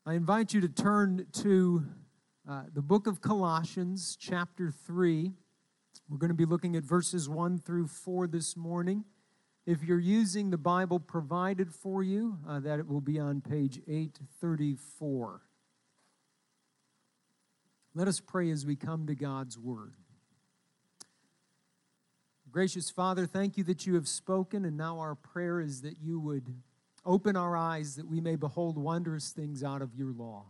I invite you to turn to the book of Colossians, chapter 3. We're going to be looking at verses 1 through 4 this morning. If you're using the Bible provided for you, that it will be on page 834. Let us pray as we come to God's Word. Gracious Father, thank you that you have spoken, and now our prayer is that you would open our eyes that we may behold wondrous things out of your law,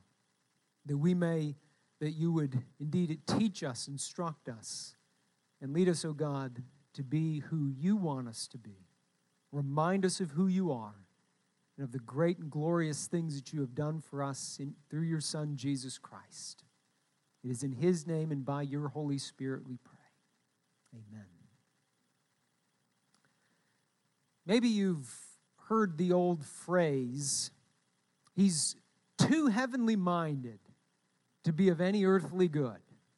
that you would indeed teach us, instruct us, and lead us, O God, to be who you want us to be. Remind us of who you are and of the great and glorious things that you have done for us through your Son, Jesus Christ. It is in his name and by your Holy Spirit we pray. Amen. Maybe you've heard the old phrase, he's too heavenly minded to be of any earthly good.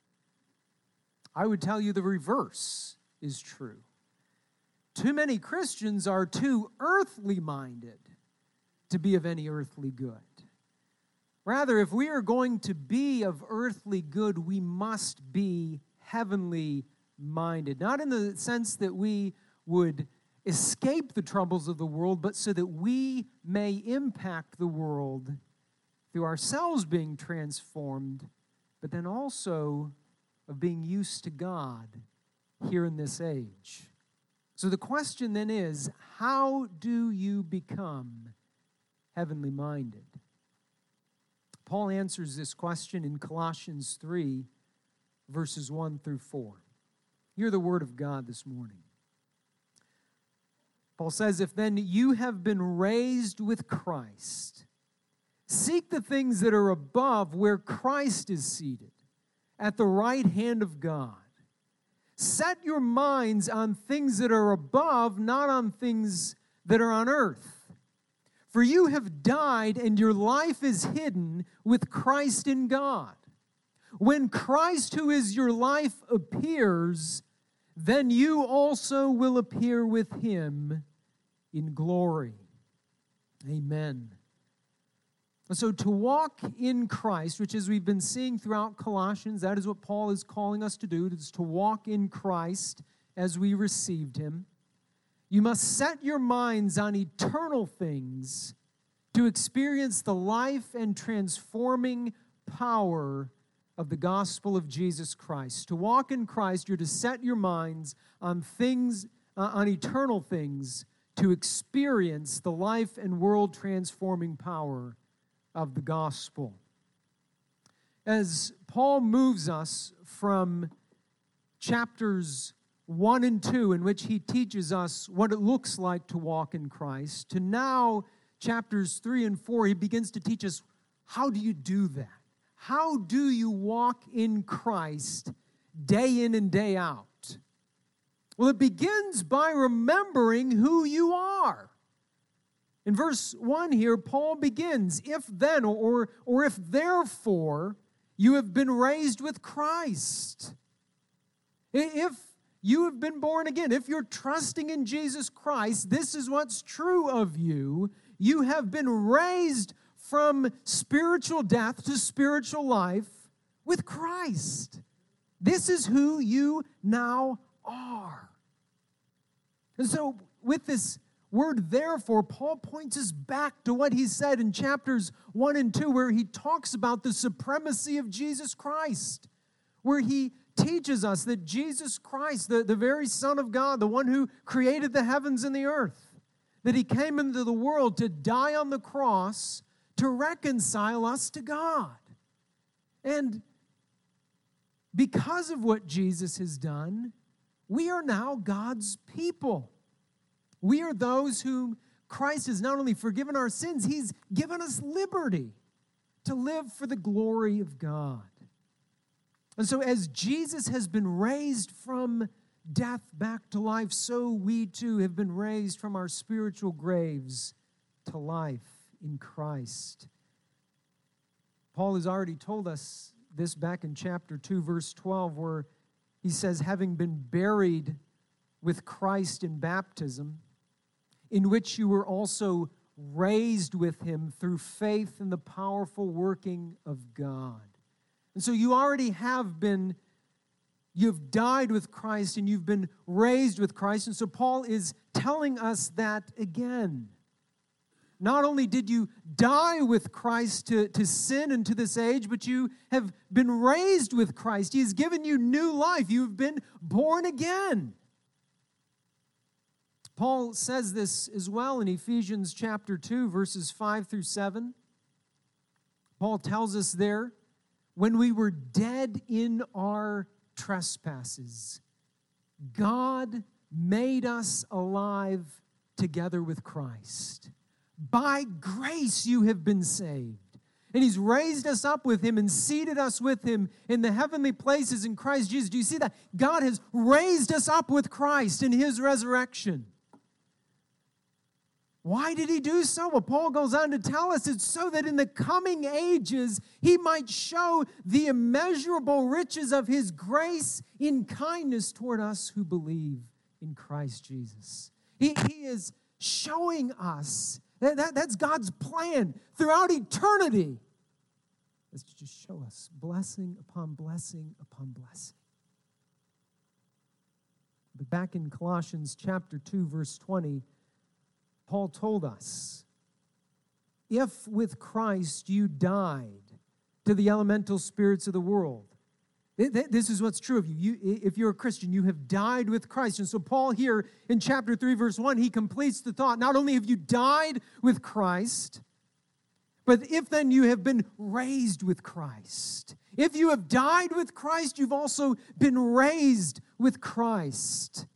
I would tell you the reverse is true. Too many Christians are too earthly minded to be of any earthly good. Rather, if we are going to be of earthly good, we must be heavenly minded. Not in the sense that we would escape the troubles of the world, but so that we may impact the world through ourselves being transformed, but then also of being used to God here in this age. So the question then is, how do you become heavenly minded? Paul answers this question in Colossians 3, verses 1 through 4. Hear the word of God this morning. Paul says, "If then you have been raised with Christ, seek the things that are above where Christ is seated, at the right hand of God. Set your minds on things that are above, not on things that are on earth. For you have died, and your life is hidden with Christ in God. When Christ, who is your life, appears, then you also will appear with him in glory." Amen. So to walk in Christ, which as we've been seeing throughout Colossians, that is what Paul is calling us to do, is to walk in Christ as we received him. You must set your minds on eternal things to experience the life and transforming power of the gospel of Jesus Christ. To walk in Christ, you're to set your minds on things, on eternal things, to experience the life and world transforming power of the gospel. As Paul moves us from chapters 1 and 2, in which he teaches us what it looks like to walk in Christ, to now chapters 3 and 4, he begins to teach us, how do you do that? How do you walk in Christ day in and day out? Well, it begins by remembering who you are. In verse 1 here, Paul begins, if then, or if therefore, you have been raised with Christ. If you have been born again, if you're trusting in Jesus Christ, this is what's true of you. You have been raised from spiritual death to spiritual life with Christ. This is who you now are. And so with this word therefore, Paul points us back to what he said in chapters 1 and 2, where he talks about the supremacy of Jesus Christ, where he teaches us that Jesus Christ, the very Son of God, the one who created the heavens and the earth, that he came into the world to die on the cross to reconcile us to God. And because of what Jesus has done, we are now God's people. We are those whom Christ has not only forgiven our sins, he's given us liberty to live for the glory of God. And so as Jesus has been raised from death back to life, so we too have been raised from our spiritual graves to life in Christ. Paul has already told us this back in chapter 2, verse 12, where he says, having been buried with Christ in baptism, in which you were also raised with him through faith in the powerful working of God. And so you already have been, you've died with Christ and you've been raised with Christ. And so Paul is telling us that again. Not only did you die with Christ to sin and to this age, but you have been raised with Christ. He has given you new life. You've been born again. Paul says this as well in Ephesians chapter 2, verses 5 through 7. Paul tells us there, when we were dead in our trespasses, God made us alive together with Christ. By grace you have been saved. And he's raised us up with him and seated us with him in the heavenly places in Christ Jesus. Do you see that? God has raised us up with Christ in his resurrection. Why did he do so? Well, Paul goes on to tell us it's so that in the coming ages he might show the immeasurable riches of his grace in kindness toward us who believe in Christ Jesus. He is showing us, that's God's plan throughout eternity. Let's just show us blessing upon blessing upon blessing. But back in Colossians chapter 2, verse 20, Paul told us, if with Christ you died to the elemental spirits of the world, this is what's true of you. If you're a Christian, you have died with Christ. And so Paul here in chapter 3, verse 1, he completes the thought. Not only have you died with Christ, but if then you have been raised with Christ. If you have died with Christ, you've also been raised with Christ.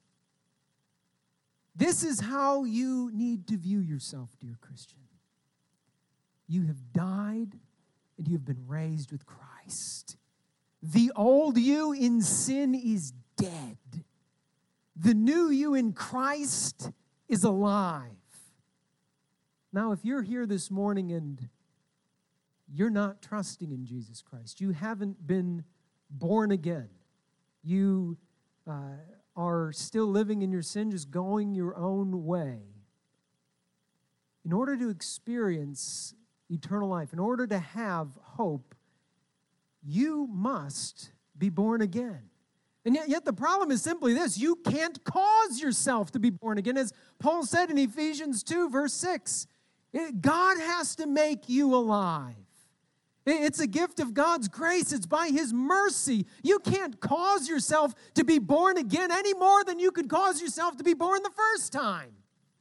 This is how you need to view yourself, dear Christian. You have died and you have been raised with Christ. The old you in sin is dead. The new you in Christ is alive. Now, if you're here this morning and you're not trusting in Jesus Christ, you haven't been born again, you are still living in your sin, just going your own way. In order to experience eternal life, in order to have hope, you must be born again. And yet the problem is simply this: you can't cause yourself to be born again. As Paul said in Ephesians 2, verse 6, God has to make you alive. It's a gift of God's grace. It's by his mercy. You can't cause yourself to be born again any more than you could cause yourself to be born the first time.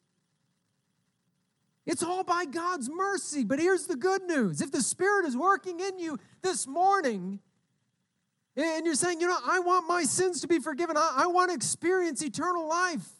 It's all by God's mercy. But here's the good news. If the Spirit is working in you this morning, and you're saying, I want my sins to be forgiven. I want to experience eternal life.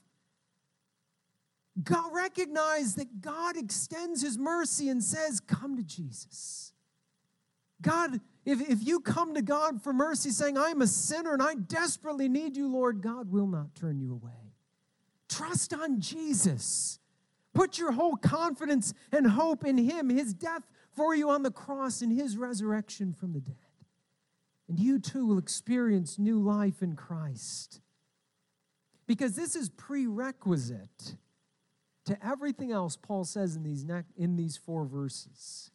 God, recognize that God extends his mercy and says, come to Jesus. God, if you come to God for mercy saying, I'm a sinner and I desperately need you, Lord, God will not turn you away. Trust on Jesus. Put your whole confidence and hope in him, his death for you on the cross and his resurrection from the dead. And you too will experience new life in Christ. Because this is prerequisite to everything else Paul says in these 4 verses.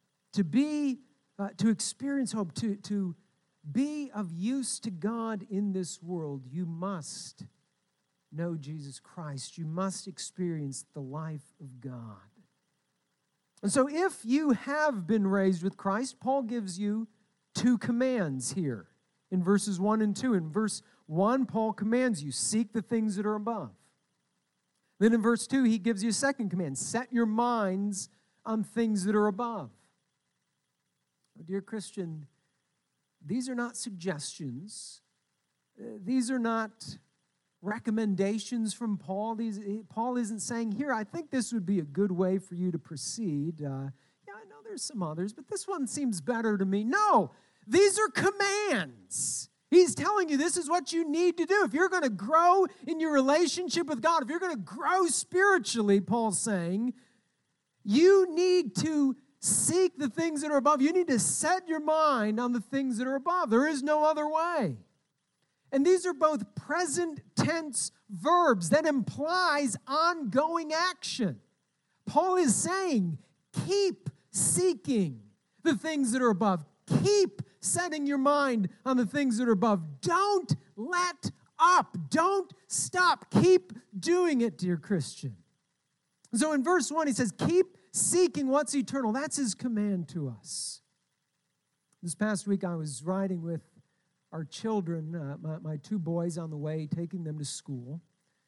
To experience hope, to be of use to God in this world, you must know Jesus Christ. You must experience the life of God. And so if you have been raised with Christ, Paul gives you 2 commands here in verses 1 and 2. In verse 1, Paul commands you, seek the things that are above. Then in verse 2, he gives you a second command, set your minds on things that are above. Dear Christian, these are not suggestions. These are not recommendations from Paul. Paul isn't saying, here, I think this would be a good way for you to proceed. I know there's some others, but this one seems better to me. No, these are commands. He's telling you this is what you need to do. If you're going to grow in your relationship with God, if you're going to grow spiritually, Paul's saying, you need to seek the things that are above. You need to set your mind on the things that are above. There is no other way. And these are both present tense verbs that implies ongoing action. Paul is saying, keep seeking the things that are above. Keep setting your mind on the things that are above. Don't let up. Don't stop. Keep doing it, dear Christian. So in verse 1, he says, keep seeking what's eternal. That's his command to us. This past week, I was riding with our children, my two boys on the way, taking them to school.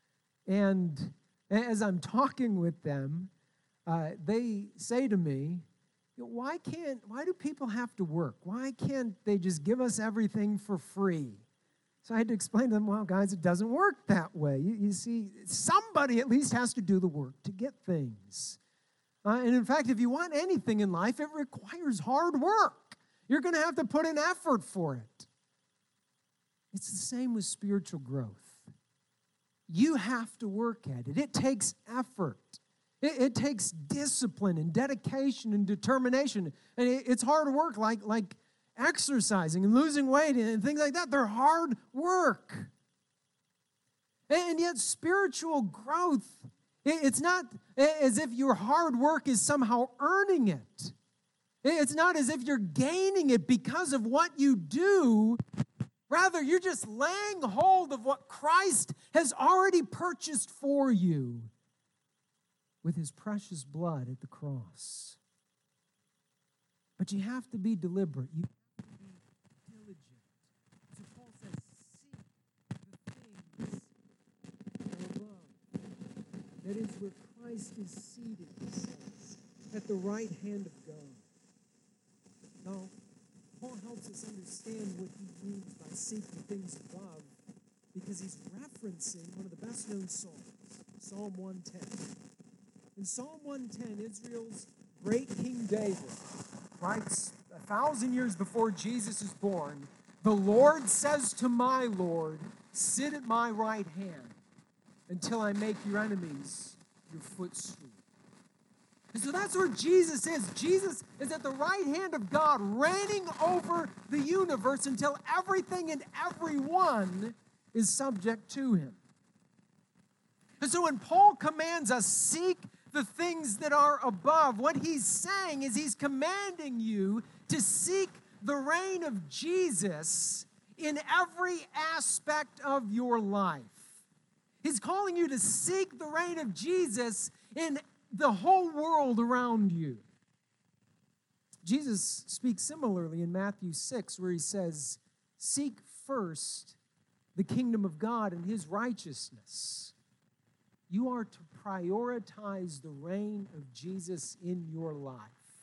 And as I'm talking with them, they say to me, why do people have to work? Why can't they just give us everything for free? So I had to explain to them, well, guys, it doesn't work that way. You see, somebody at least has to do the work to get things. And in fact, if you want anything in life, it requires hard work. You're going to have to put in effort for it. It's the same with spiritual growth. You have to work at it. It takes effort. It takes discipline and dedication and determination. And it's hard work like exercising and losing weight and things like that. They're hard work. And yet spiritual growth, it's not as if your hard work is somehow earning it. It's not as if you're gaining it because of what you do. Rather, you're just laying hold of what Christ has already purchased for you with his precious blood at the cross. But you have to be deliberate. You have to be diligent. So Paul says, seek the things that are above. That is where Christ is seated, he says, at the right hand of God. Now, Paul helps us understand what he means by seeking things above because he's referencing one of the best-known Psalms, Psalm 110. In Psalm 110, Israel's great King David writes 1,000 years before Jesus is born, "The Lord says to my Lord, sit at my right hand until I make your enemies your footstool." And so that's where Jesus is. Jesus is at the right hand of God, reigning over the universe until everything and everyone is subject to him. And so when Paul commands us, seek the things that are above, what he's saying is he's commanding you to seek the reign of Jesus in every aspect of your life. He's calling you to seek the reign of Jesus in the whole world around you. Jesus speaks similarly in Matthew 6, where he says, seek first the kingdom of God and his righteousness. You are to prioritize the reign of Jesus in your life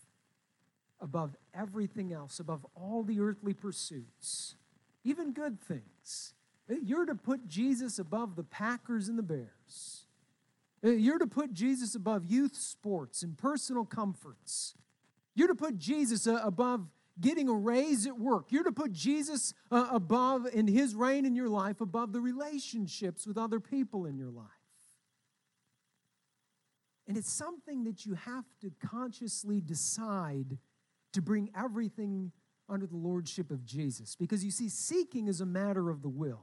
above everything else, above all the earthly pursuits, even good things. You're to put Jesus above the Packers and the Bears. You're to put Jesus above youth sports and personal comforts. You're to put Jesus above getting a raise at work. You're to put Jesus above, in his reign in your life, above the relationships with other people in your life. And it's something that you have to consciously decide to bring everything under the lordship of Jesus. Because you see, seeking is a matter of the will.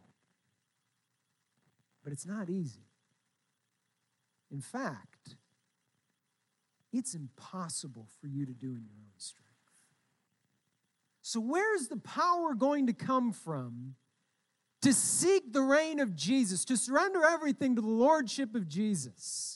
But it's not easy. In fact, it's impossible for you to do in your own strength. So where's the power going to come from to seek the reign of Jesus, to surrender everything to the lordship of Jesus?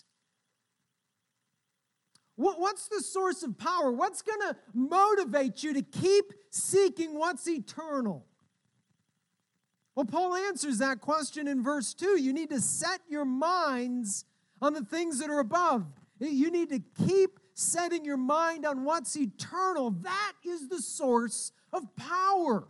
What's the source of power? What's going to motivate you to keep seeking what's eternal? Well, Paul answers that question in verse 2. You need to set your minds on the things that are above. You need to keep setting your mind on what's eternal. That is the source of power.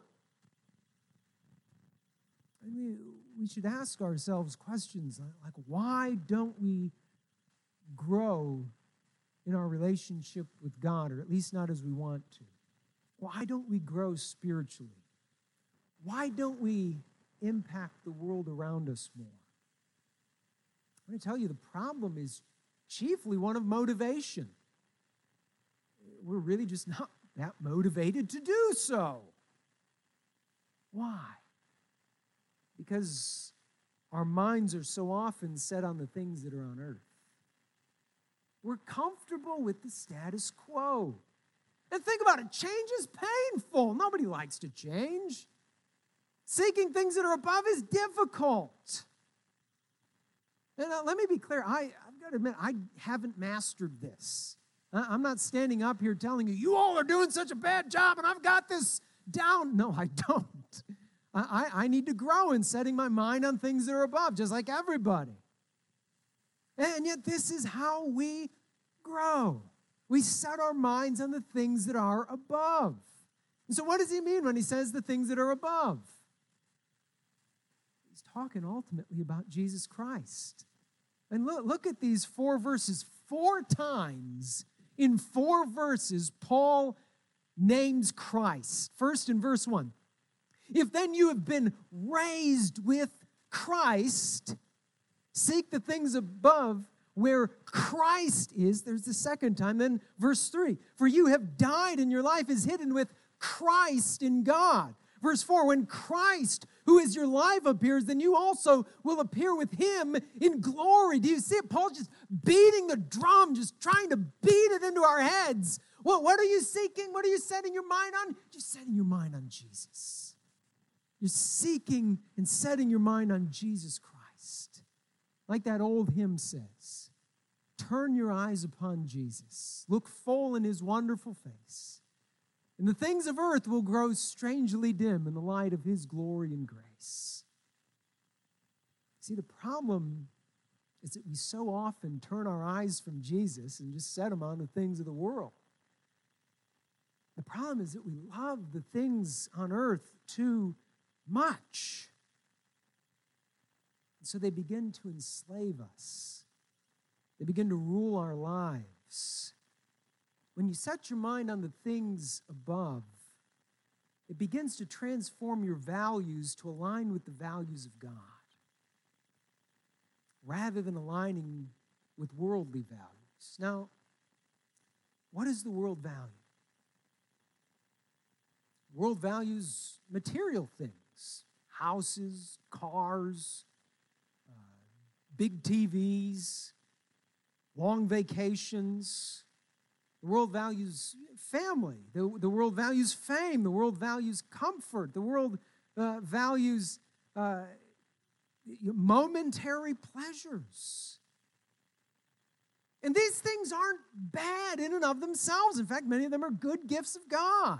I mean, we should ask ourselves questions like, why don't we grow in our relationship with God, or at least not as we want to? Why don't we grow spiritually? Why don't we impact the world around us more? I'm going to tell you, the problem is chiefly one of motivation. We're really just not that motivated to do so. Why? Because our minds are so often set on the things that are on earth. We're comfortable with the status quo. And think about it, change is painful. Nobody likes to change. Seeking things that are above is difficult. And let me be clear, I've got to admit, I haven't mastered this. I'm not standing up here telling you, you all are doing such a bad job and I've got this down. No, I don't. I need to grow in setting my mind on things that are above, just like everybody. And yet this is how we grow. We set our minds on the things that are above. And so what does he mean when he says the things that are above? He's talking ultimately about Jesus Christ. And look at these 4 verses. 4 times in 4 verses, Paul names Christ. First in verse 1. If then you have been raised with Christ, seek the things above where Christ is. There's the second time. Then verse 3. For you have died and your life is hidden with Christ in God. Verse 4, when Christ, who is your life, appears, then you also will appear with him in glory. Do you see it? Paul's just beating the drum, just trying to beat it into our heads. Well, what are you seeking? What are you setting your mind on? You're setting your mind on Jesus. You're seeking and setting your mind on Jesus Christ. Like that old hymn says, turn your eyes upon Jesus. Look full in his wonderful face. And the things of earth will grow strangely dim in the light of his glory and grace. See, the problem is that we so often turn our eyes from Jesus and just set them on the things of the world. The problem is that we love the things on earth too much. And so they begin to enslave us. They begin to rule our lives. When you set your mind on the things above, it begins to transform your values to align with the values of God, rather than aligning with worldly values. Now, what does the world value? The world values material things, houses, cars, big TVs, long vacations. The world values family. The world values fame. The world values comfort. The world values momentary pleasures. And these things aren't bad in and of themselves. In fact, many of them are good gifts of God.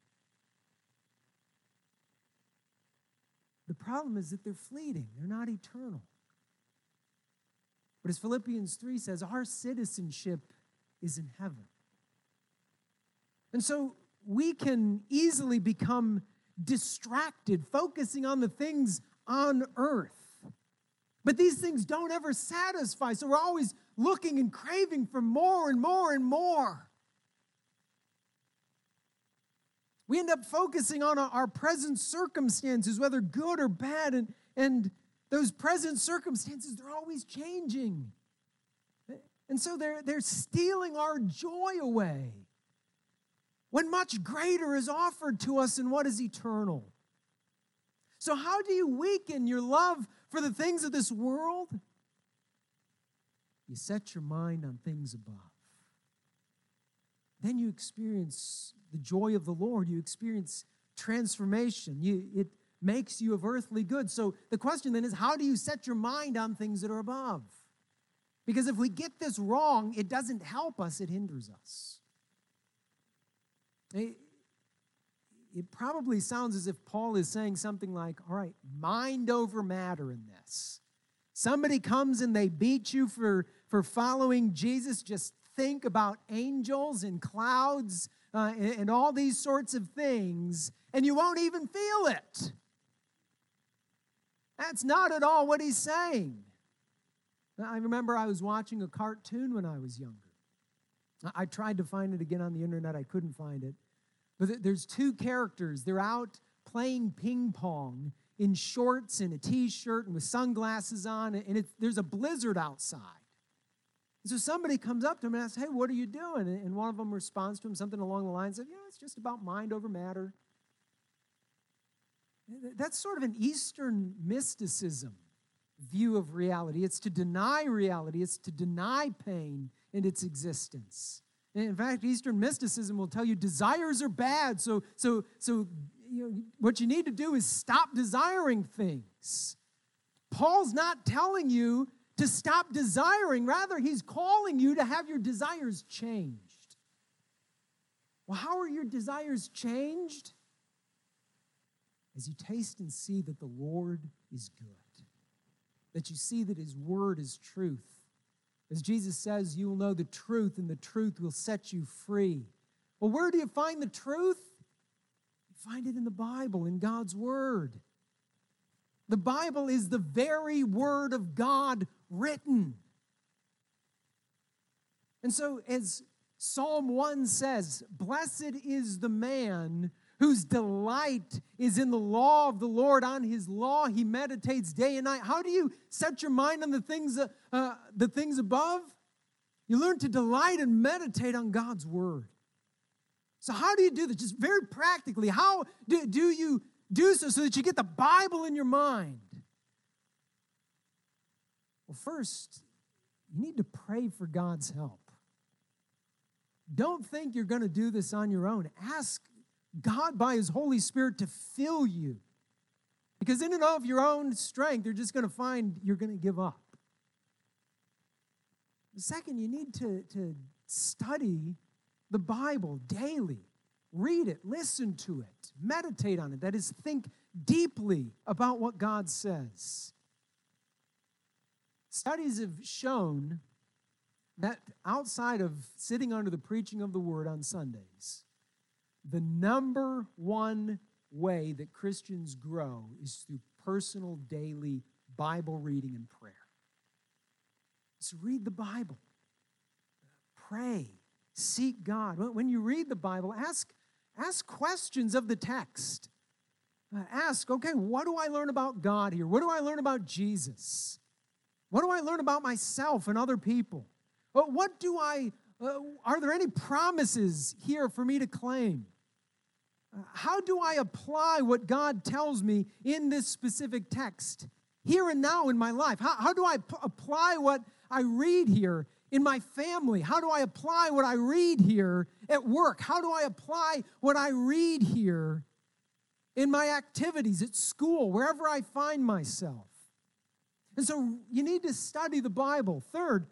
The problem is that they're fleeting. They're not eternal. But as Philippians 3 says, our citizenship is in heaven. And so we can easily become distracted, focusing on the things on earth. But these things don't ever satisfy, so we're always looking and craving for more and more and more. We end up focusing on our present circumstances, whether good or bad, and those present circumstances, they're always changing. And so they're stealing our joy away, when much greater is offered to us in what is eternal. So how do you weaken your love for the things of this world? You set your mind on things above. Then you experience the joy of the Lord. You experience transformation. It makes you of earthly good. So the question then is, how do you set your mind on things that are above? Because if we get this wrong, it doesn't help us, it hinders us. It probably sounds as if Paul is saying something like, all right, mind over matter in this. Somebody comes and they beat you for following Jesus. Just think about angels and clouds and all these sorts of things, and you won't even feel it. That's not at all what he's saying. I remember I was watching a cartoon when I was younger. I tried to find it again on the internet. I couldn't find it. But there's 2 characters. They're out playing ping pong in shorts and a T-shirt and with sunglasses on, and there's a blizzard outside. And so somebody comes up to him and asks, hey, what are you doing? And one of them responds to him something along the lines of, it's just about mind over matter. That's sort of an Eastern mysticism view of reality. It's to deny reality. It's to deny pain and its existence. And in fact, Eastern mysticism will tell you desires are bad. So what you need to do is stop desiring things. Paul's not telling you to stop desiring. Rather, he's calling you to have your desires changed. Well, how are your desires changed? As you taste and see that the Lord is good, that you see that his word is truth. As Jesus says, you will know the truth, and the truth will set you free. Well, where do you find the truth? You find it in the Bible, in God's word. The Bible is the very word of God written. And so, as Psalm 1 says, blessed is the man whose delight is in the law of the Lord. On his law he meditates day and night. How do you set your mind on the things above? You learn to delight and meditate on God's word. So how do you do this? Just very practically, how do you do so that you get the Bible in your mind? Well, first, you need to pray for God's help. Don't think you're going to do this on your own. Ask God by his Holy Spirit to fill you. Because in and of your own strength, you're just going to find you're going to give up. Second, you need to study the Bible daily. Read it, listen to it, meditate on it. That is, think deeply about what God says. Studies have shown that outside of sitting under the preaching of the Word on Sundays, the number one way that Christians grow is through personal, daily Bible reading and prayer. So read the Bible. Pray. Seek God. When you read the Bible, ask questions of the text. Ask, okay, what do I learn about God here? What do I learn about Jesus? What do I learn about myself and other people? Are there any promises here for me to claim? How do I apply what God tells me in this specific text here and now in my life? How do I apply what I read here in my family? How do I apply what I read here at work? How do I apply what I read here in my activities at school, wherever I find myself? And so you need to study the Bible. Third,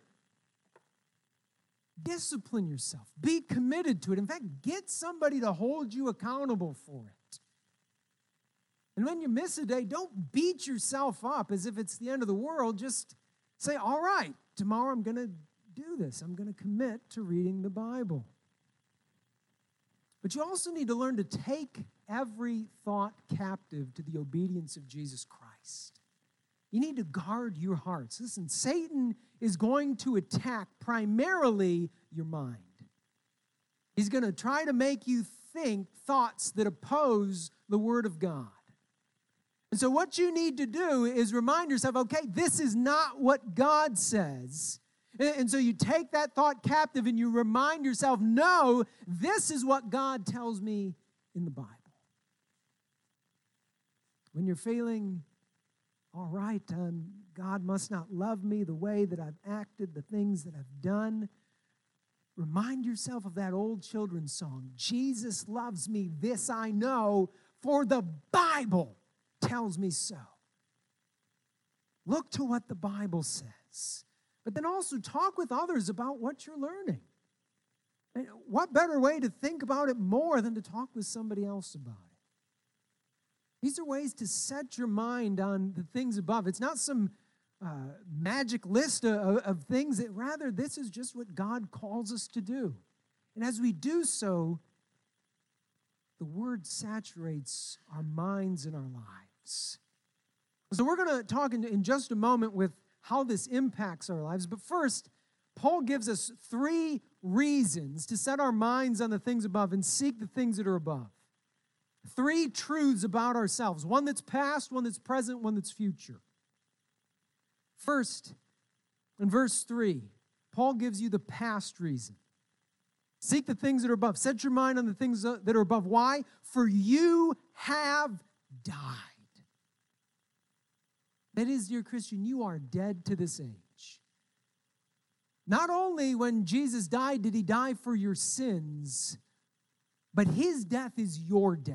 discipline yourself. Be committed to it. In fact, get somebody to hold you accountable for it. And when you miss a day, don't beat yourself up as if it's the end of the world. Just say, all right, tomorrow I'm going to do this. I'm going to commit to reading the Bible. But you also need to learn to take every thought captive to the obedience of Jesus Christ. You need to guard your hearts. Listen, Satan is going to attack primarily your mind. He's going to try to make you think thoughts that oppose the Word of God. And so what you need to do is remind yourself, okay, this is not what God says. And so you take that thought captive and you remind yourself, no, this is what God tells me in the Bible. When you're feeling, all right, God must not love me the way that I've acted, the things that I've done, remind yourself of that old children's song, Jesus loves me, this I know, for the Bible tells me so. Look to what the Bible says. But then also talk with others about what you're learning. And what better way to think about it more than to talk with somebody else about it? These are ways to set your mind on the things above. It's not some magic list of things. Rather, this is just what God calls us to do. And as we do so, the Word saturates our minds and our lives. So we're going to talk in just a moment with how this impacts our lives. But first, Paul gives us 3 reasons to set our minds on the things above and seek the things that are above. 3 truths about ourselves. One that's past, one that's present, one that's future. First, in verse 3, Paul gives you the past reason. Seek the things that are above. Set your mind on the things that are above. Why? For you have died. That is, dear Christian, you are dead to this age. Not only when Jesus died did he die for your sins, but his death is your death.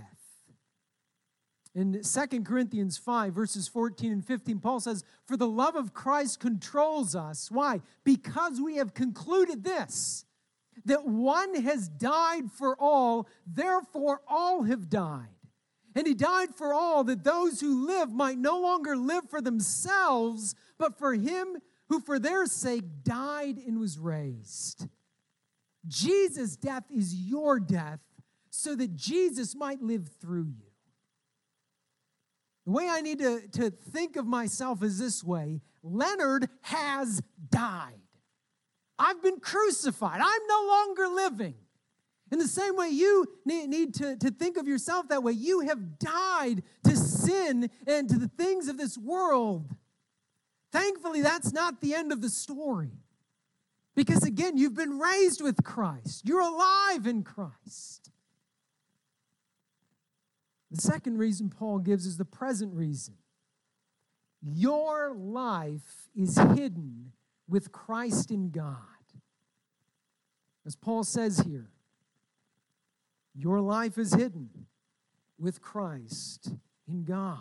In 2 Corinthians 5, verses 14 and 15, Paul says, "For the love of Christ controls us." Why? Because we have concluded this, that one has died for all, therefore all have died. And he died for all, that those who live might no longer live for themselves, but for him who for their sake died and was raised. Jesus' death is your death, so that Jesus might live through you. The way I need to think of myself is this way: Leonard has died. I've been crucified. I'm no longer living. In the same way, you need to think of yourself that way. You have died to sin and to the things of this world. Thankfully, that's not the end of the story. Because again, you've been raised with Christ. You're alive in Christ. The second reason Paul gives is the present reason. Your life is hidden with Christ in God. As Paul says here, your life is hidden with Christ in God.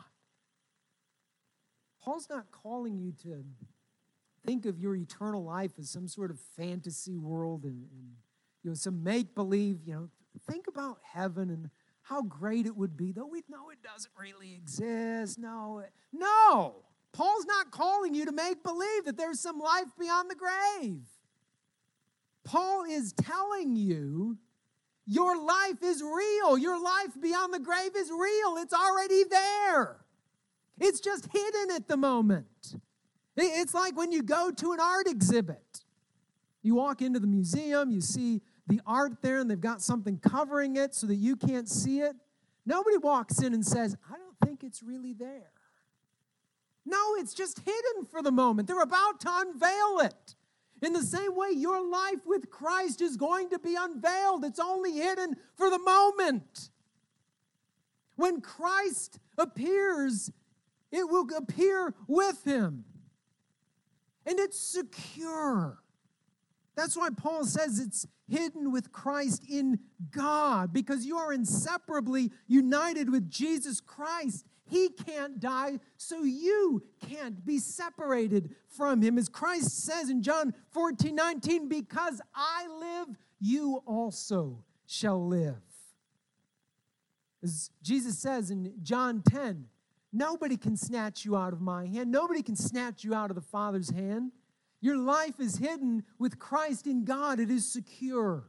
Paul's not calling you to think of your eternal life as some sort of fantasy world and some make-believe. Think about heaven and how great it would be, though we know it doesn't really exist. No. Paul's not calling you to make believe that there's some life beyond the grave. Paul is telling you your life is real. Your life beyond the grave is real. It's already there. It's just hidden at the moment. It's like when you go to an art exhibit. You walk into the museum, you see the art there, and they've got something covering it so that you can't see it. Nobody walks in and says, "I don't think it's really there." No, it's just hidden for the moment. They're about to unveil it. In the same way, your life with Christ is going to be unveiled. It's only hidden for the moment. When Christ appears, it will appear with him. And it's secure. That's why Paul says it's hidden with Christ in God, because you are inseparably united with Jesus Christ. He can't die, so you can't be separated from him. As Christ says in John 14:19, "Because I live, you also shall live." As Jesus says in John 10, "Nobody can snatch you out of my hand. Nobody can snatch you out of the Father's hand." Your life is hidden with Christ in God. It is secure.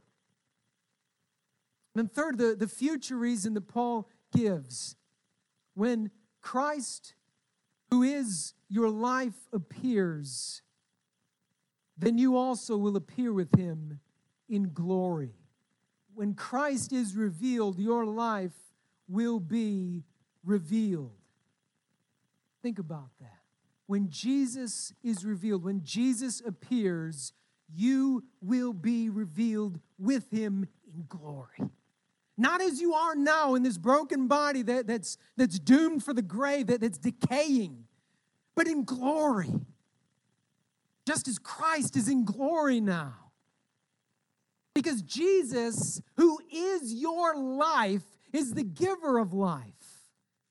And third, the future reason that Paul gives. When Christ, who is your life, appears, then you also will appear with him in glory. When Christ is revealed, your life will be revealed. Think about that. When Jesus is revealed, when Jesus appears, you will be revealed with him in glory. Not as you are now in this broken body that's doomed for the grave, that's decaying, but in glory. Just as Christ is in glory now. Because Jesus, who is your life, is the giver of life.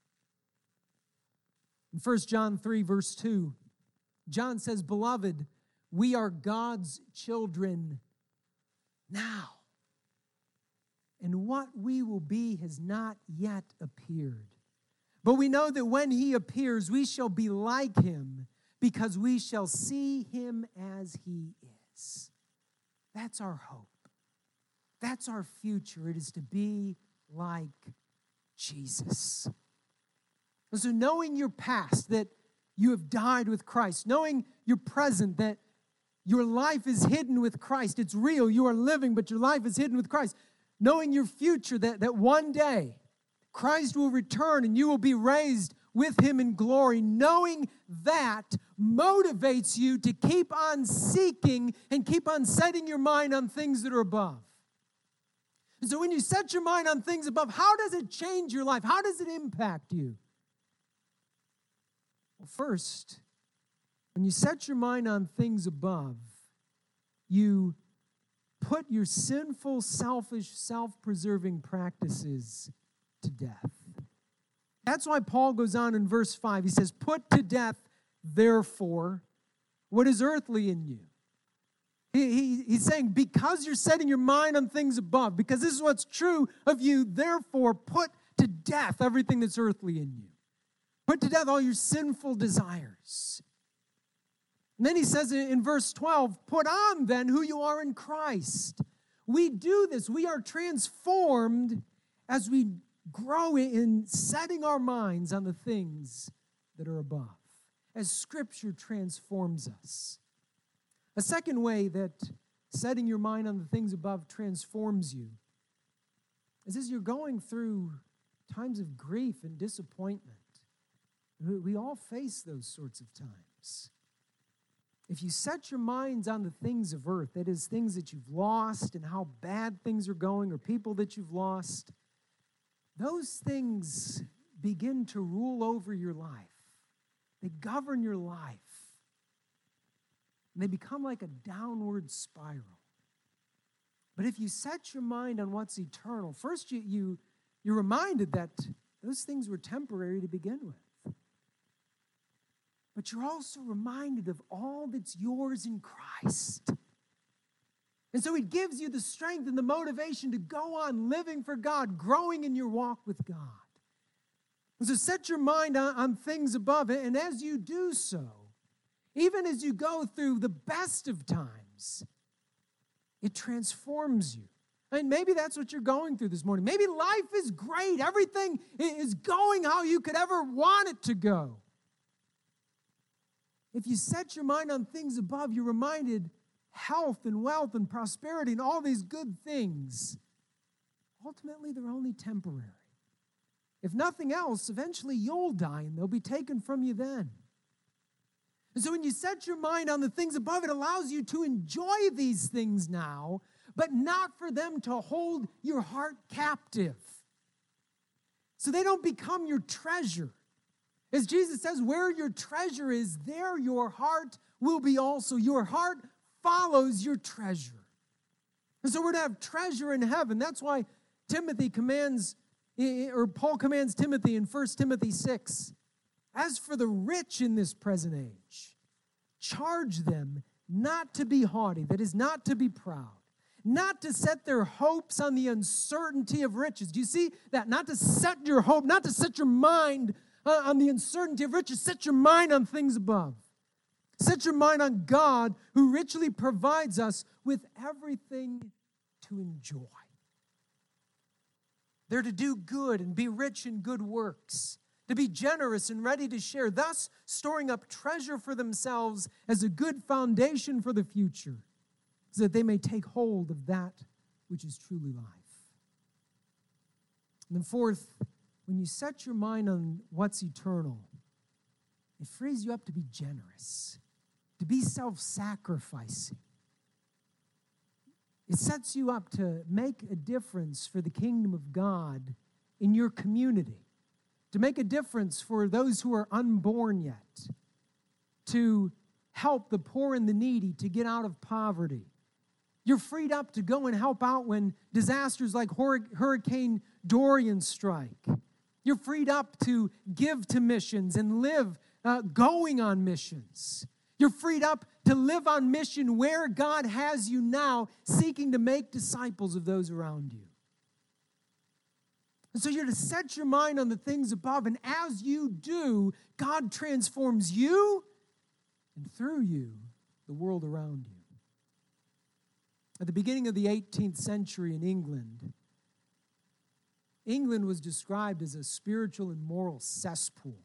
In 1 John 3, verse 2, John says, "Beloved, we are God's children now. And what we will be has not yet appeared. But we know that when he appears, we shall be like him, because we shall see him as he is." That's our hope. That's our future. It is to be like Jesus. And so knowing your past, that you have died with Christ, knowing your present, that your life is hidden with Christ, it's real, you are living, but your life is hidden with Christ. Knowing your future, that one day Christ will return and you will be raised with him in glory. Knowing that motivates you to keep on seeking and keep on setting your mind on things that are above. And so when you set your mind on things above, how does it change your life? How does it impact you? Well, first, when you set your mind on things above, you put your sinful, selfish, self-preserving practices to death. That's why Paul goes on in verse 5. He says, put to death, therefore, what is earthly in you. He's saying, because you're setting your mind on things above, because this is what's true of you, therefore put to death everything that's earthly in you. Put to death all your sinful desires. And then he says in verse 12, put on then who you are in Christ. We do this. We are transformed as we grow in setting our minds on the things that are above, as Scripture transforms us. A second way that setting your mind on the things above transforms you is as you're going through times of grief and disappointment. We all face those sorts of times. If you set your minds on the things of earth, that is, things that you've lost and how bad things are going, or people that you've lost, those things begin to rule over your life. They govern your life. And they become like a downward spiral. But if you set your mind on what's eternal, first you're reminded that those things were temporary to begin with. But you're also reminded of all that's yours in Christ. And so it gives you the strength and the motivation to go on living for God, growing in your walk with God. And so set your mind on things above it, and as you do so, even as you go through the best of times, it transforms you. I mean, maybe that's what you're going through this morning. Maybe life is great. Everything is going how you could ever want it to go. If you set your mind on things above, you're reminded health and wealth and prosperity and all these good things, ultimately they're only temporary. If nothing else, eventually you'll die and they'll be taken from you then. And so when you set your mind on the things above, it allows you to enjoy these things now, but not for them to hold your heart captive. So they don't become your treasure. As Jesus says, where your treasure is, there your heart will be also. Your heart follows your treasure. And so we're to have treasure in heaven. That's why Timothy commands, or Paul commands Timothy in 1 Timothy 6, as for the rich in this present age, charge them not to be haughty, that is, not to be proud, not to set their hopes on the uncertainty of riches. Do you see that? Not to set your hope, not to set your mind on the uncertainty of riches. Set your mind on things above. Set your mind on God, who richly provides us with everything to enjoy. They're to do good and be rich in good works, to be generous and ready to share, thus storing up treasure for themselves as a good foundation for the future, so that they may take hold of that which is truly life. And then fourth, when you set your mind on what's eternal, it frees you up to be generous, to be self-sacrificing. It sets you up to make a difference for the kingdom of God in your community, to make a difference for those who are unborn yet, to help the poor and the needy to get out of poverty. You're freed up to go and help out when disasters like Hurricane Dorian strike. You're freed up to give to missions and live going on missions. You're freed up to live on mission where God has you now, seeking to make disciples of those around you. And so you're to set your mind on the things above, and as you do, God transforms you, and through you, the world around you. At the beginning of the 18th century in England, England was described as a spiritual and moral cesspool.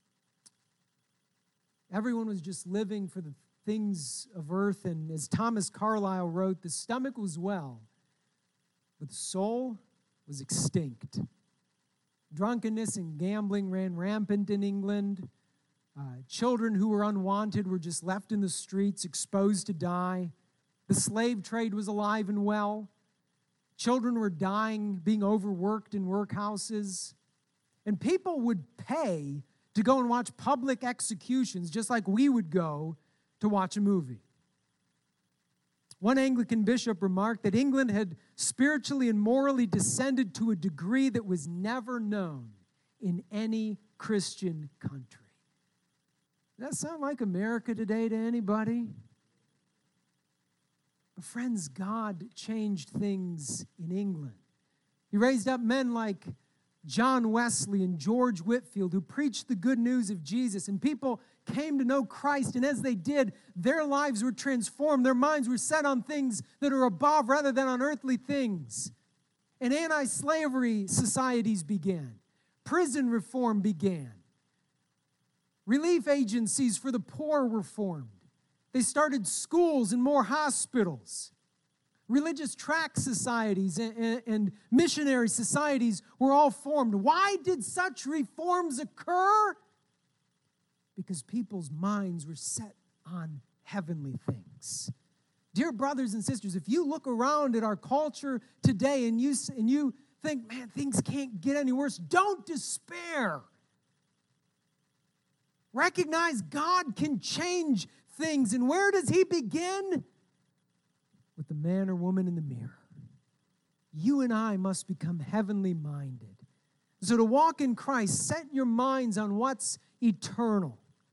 Everyone was just living for the things of earth, and as Thomas Carlyle wrote, the stomach was well, but the soul was extinct. Drunkenness and gambling ran rampant in England. Children who were unwanted were just left in the streets, exposed to die. The slave trade was alive and well. Children were dying, being overworked in workhouses. And people would pay to go and watch public executions just like we would go to watch a movie. One Anglican bishop remarked that England had spiritually and morally descended to a degree that was never known in any Christian country. Does that sound like America today to anybody? But friends, God changed things in England. He raised up men like John Wesley and George Whitefield who preached the good news of Jesus, and people came to know Christ, and as they did, their lives were transformed. Their minds were set on things that are above rather than on earthly things. And anti-slavery societies began. Prison reform began. Relief agencies for the poor were formed. They started schools and more hospitals. Religious tract societies and missionary societies were all formed. Why did such reforms occur? Because people's minds were set on heavenly things. Dear brothers and sisters, if you look around at our culture today and you think, man, things can't get any worse, don't despair. Recognize God can change things. And where does He begin? With the man or woman in the mirror. You and I must become heavenly minded. So to walk in Christ, set your minds on what's eternal.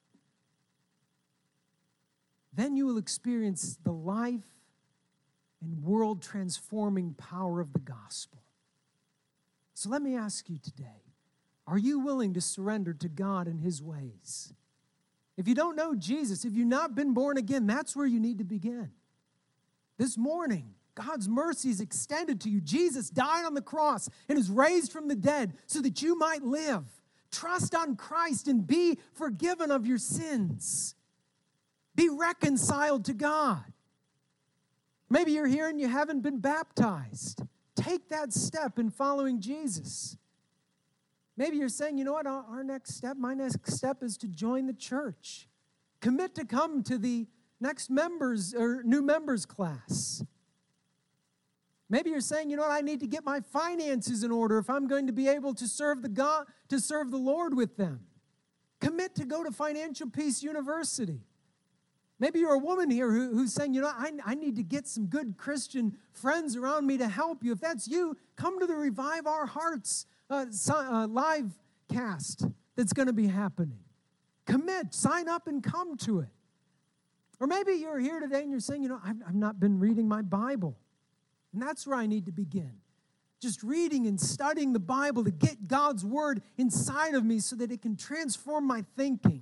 Then you will experience the life and world-transforming power of the gospel. So let me ask you today, are you willing to surrender to God and His ways? If you don't know Jesus, if you've not been born again, that's where you need to begin. This morning, God's mercy is extended to you. Jesus died on the cross and is raised from the dead so that you might live. Trust on Christ and be forgiven of your sins. Be reconciled to God. Maybe you're here and you haven't been baptized. Take that step in following Jesus. Maybe you're saying, you know what, my next step is to join the church. Commit to come to the next members or new members class. Maybe you're saying, you know what, I need to get my finances in order if I'm going to be able to serve the Lord with them. Commit to go to Financial Peace University. Maybe you're a woman here who's saying, you know, I need to get some good Christian friends around me to help you. If that's you, come to the Revive Our Hearts live cast that's going to be happening. Commit, sign up and come to it. Or maybe you're here today and you're saying, you know, I've not been reading my Bible. And that's where I need to begin. Just reading and studying the Bible to get God's Word inside of me so that it can transform my thinking.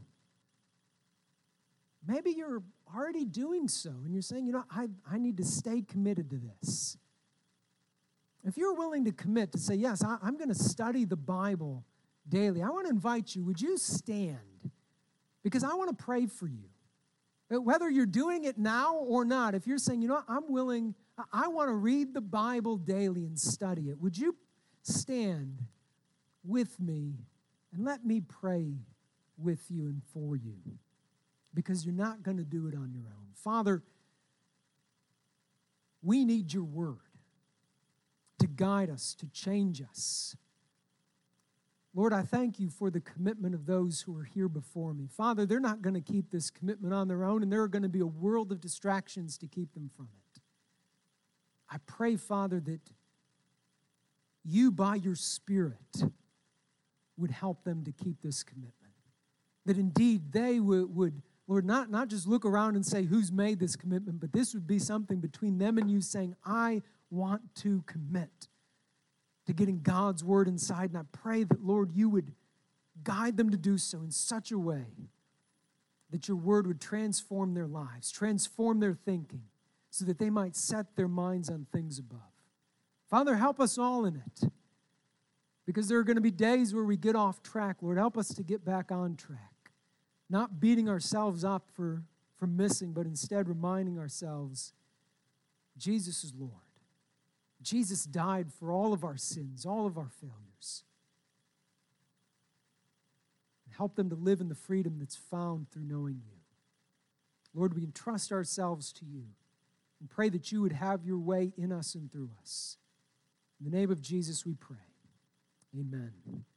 Maybe you're already doing so and you're saying, you know, I need to stay committed to this. If you're willing to commit to say, yes, I'm going to study the Bible daily, I want to invite you, would you stand? Because I want to pray for you. Whether you're doing it now or not, if you're saying, you know what, I'm willing, I want to read the Bible daily and study it, would you stand with me and let me pray with you and for you? Because you're not going to do it on your own. Father, we need your word to guide us, to change us. Lord, I thank you for the commitment of those who are here before me. Father, they're not going to keep this commitment on their own, and there are going to be a world of distractions to keep them from it. I pray, Father, that you, by your Spirit, would help them to keep this commitment. That indeed they would Lord, not just look around and say, who's made this commitment, but this would be something between them and you saying, I want to commit to getting God's word inside. And I pray that, Lord, you would guide them to do so in such a way that your word would transform their lives, transform their thinking, so that they might set their minds on things above. Father, help us all in it, because there are going to be days where we get off track. Lord, help us to get back on track. Not beating ourselves up for missing, but instead reminding ourselves, Jesus is Lord. Jesus died for all of our sins, all of our failures. Help them to live in the freedom that's found through knowing you. Lord, we entrust ourselves to you and pray that you would have your way in us and through us. In the name of Jesus we pray. Amen.